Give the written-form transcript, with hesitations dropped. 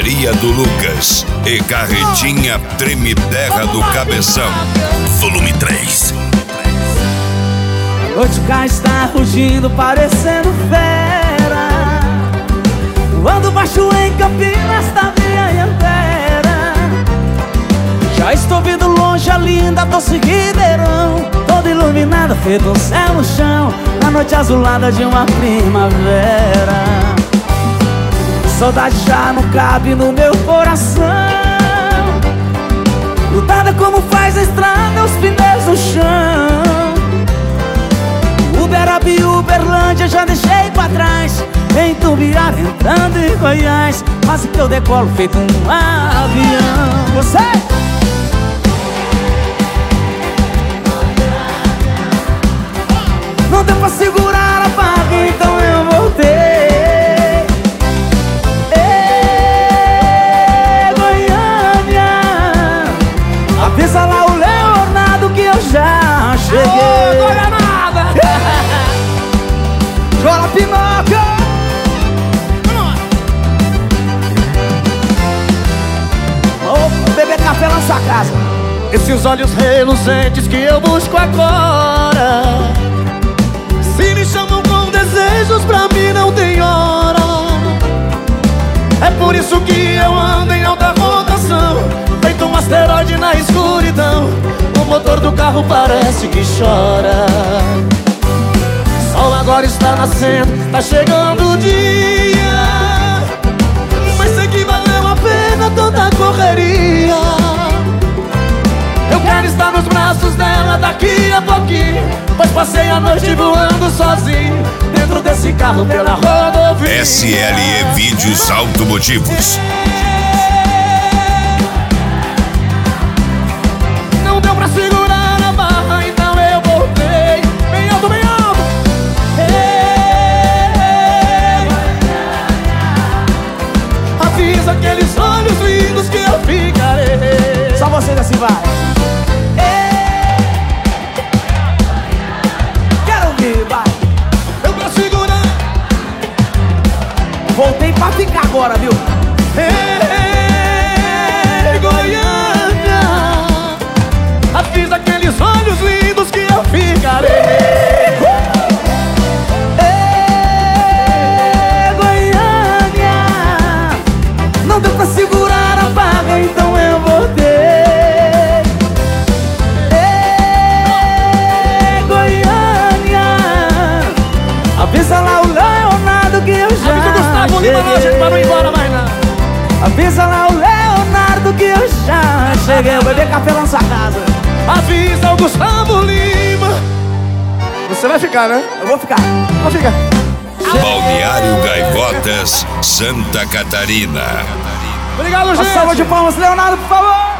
Barbearia do Lucas e Carretinha Treme Terra do Cabeção. Volume 3. A noite cá está rugindo, parecendo fera. Voando baixo em Campinas da minha antera. Já estou vendo longe a linda doce Ribeirão, toda iluminada, feito um céu no chão, na noite azulada de uma primavera. Saudade já não cabe no meu coração, grudada como faz a estrada, os pneus no chão. Uberaba e Uberlândia já deixei pra trás, em Tubiara entrando em Goiás, quase que eu decolo feito um avião. Você! Não deu pra segurar a barra, então eu voltei. Ei, Goiânia, avisa lá o Leonardo que eu já cheguei. Ô, Goianada! Jola Pinóquio! Ô, beber café na sua casa. Esses olhos reluzentes que eu busco agora, se me chamam com desejos, pra mim não tem hora. É por isso que eu ando em alta rotação, feito um asteroide na escuridão. O motor do carro parece que chora. O sol agora está nascendo, tá chegando o dia, mas sei que valeu a pena tanta correria. Eu quero estar nos braços dela daqui a pouquinho, pois passei a noite voando sozinho dentro desse carro pela rodovia. SLE Vídeos Automotivos. Não deu pra segurar a barra, então eu voltei. Bem alto, bem alto. Avisa aqueles olhos lindos que eu ficarei. Só vocês assim vai. Voltei pra ficar agora, viu? Ei, Goiânia, avisa aqueles olhos lindos que eu ficarei. Ei, Goiânia, não deu pra segurar a barra, então eu voltei. Ei, Goiânia, avisa lá o Leonardo que eu já cheguei. Pra não ir embora mais não. Avisa lá o Leonardo que eu já cheguei. Eu beber café lá na sua casa. Avisa o Gustavo Lima. Você vai ficar, né? Eu vou ficar. Vou ficar. Balneário Gaivotas, Santa Catarina. Obrigado, gente. Uma salva de palmas, Leonardo, por favor.